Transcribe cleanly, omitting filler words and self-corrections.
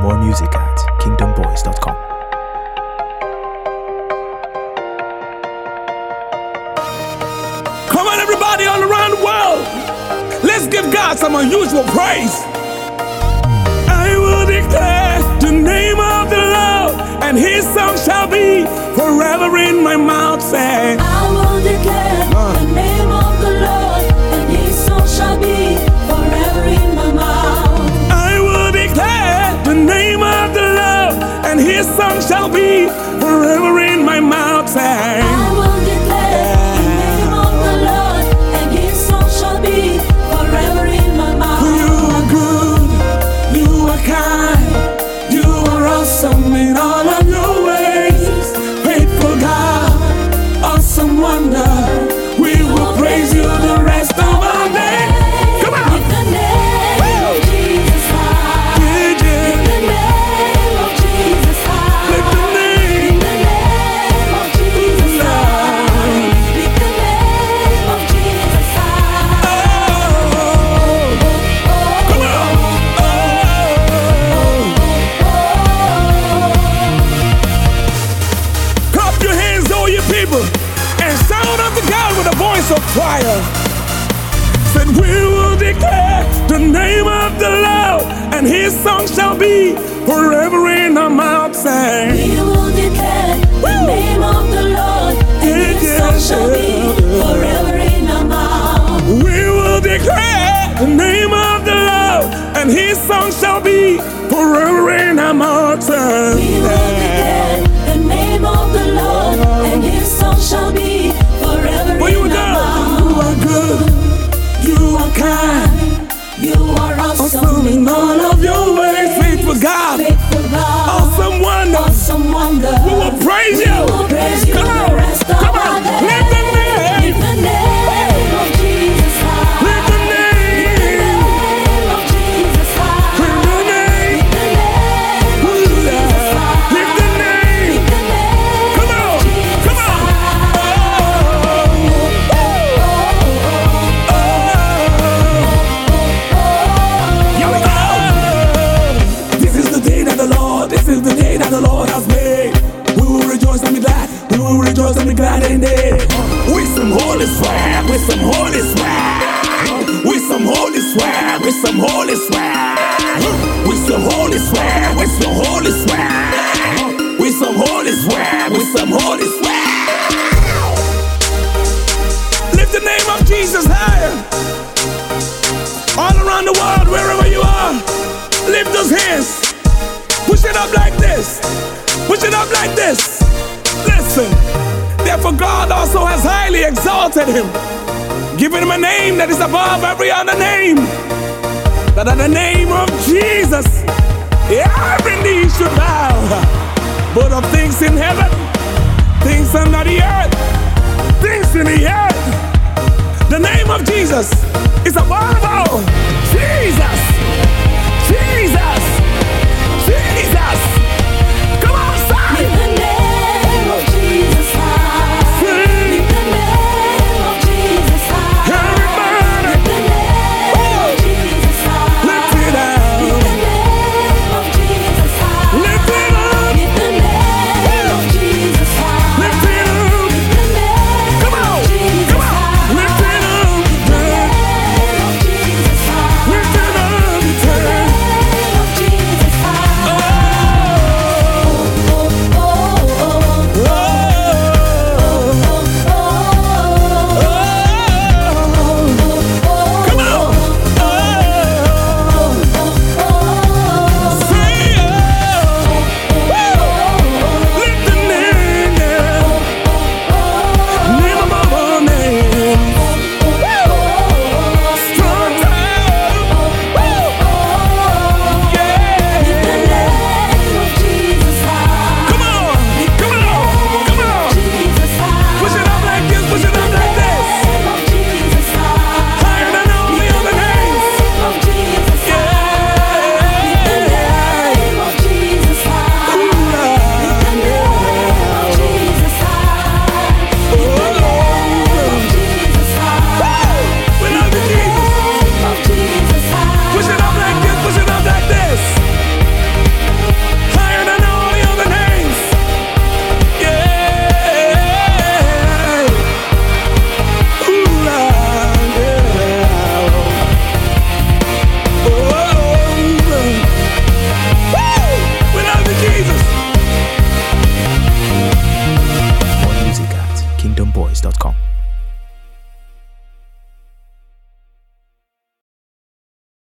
More music at kingdomboys.com. Come on, everybody all around the world. Let's give God some unusual praise. I will declare the name of the Lord, and his song shall be forever in my mouth. Say, I will declare the name of the Lord, and his song shall be forever in my mouth. I will declare the name of the Lord, and his song shall be forever in my mouth. Say, I will declare the name of the Lord, and his song shall be forever in my mouth. you are good, you are kind, you are awesome in all of your ways. Faithful God, awesome wonder, we will praise you the rest of our day. Come on! Lift the name of Jesus high. Yeah, yeah. Lift the name of Jesus high. Lift the name. Lift the name of Jesus high. Lift the name of Jesus high. Come on! Clap your hands, all you people, and shout unto God with a voice of fire. Said we will declare the name of the Lord, and his song shall be forever in our mouth. Say, We will declare the name of the Lord, and his song shall be forever in our mouth. we will declare the name of the Lord, and his song shall be forever in our mouth. Say, We will declare the name of the Lord, and his song shall be forever for you in our God, you mouth. are good, you are kind, You are awesome in all of your ways. Faithful God, faithful God, awesome wonder, awesome wonder. we will praise We you. will praise you Come the on, rest of come our on, day. lift the name, Lift the name of Jesus high. lift the Lift the name, name of Jesus high. lift the name, Lift the name of Jesus high. lift the name. Lift the name Come on, of Jesus come on. Here we go. This is the day that the Lord, this is the day that the Lord has made. We will rejoice and be glad. We will rejoice and be glad in it. With some holy swag, with some holy swag, with some holy swag, with some holy swag, with some holy swag, with some holy swag, with some holy swag, with some holy swag. Lift the name of Jesus higher. All around the world, wherever you are, lift those hands. Push it up like this. Push it up like this. Listen. Therefore, God also has highly exalted him, giving him a name that is above every other name. That at the name of Jesus, every knee should bow. Both of things in heaven, things under the earth, things in the earth. The name of Jesus is above all. Jesus! Jesus!